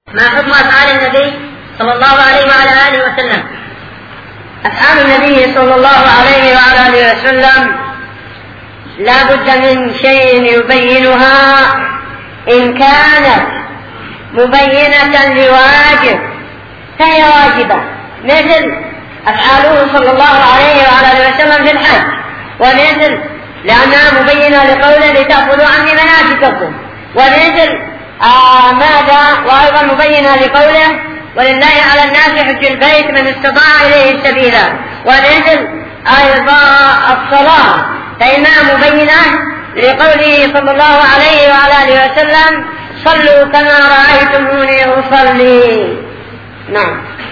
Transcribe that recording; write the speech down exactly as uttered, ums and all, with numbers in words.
ما حكم أفعال النبي صلى الله عليه وعلى آله وسلم؟ أفعال النبي صلى الله عليه وعلى آله وسلم لا بد من شيء يبينها إن كانت مبينة لواجب فهي واجبة، مثل أفعاله صلى الله عليه وعلى آله وسلم في الحج، ومثل لأنها مبينة لقوله لتأخذوا عني مناسككم، ومثل آه ماذا وأيضا مبينة لقوله ولله على الناس حج البيت من استطاع إليه سبيلا، ومثل أيضا الصلاة فإنها مبينة لقوله صلى الله عليه وعلى آله وسلم صلوا كما رأيتموني أصلي. نعم.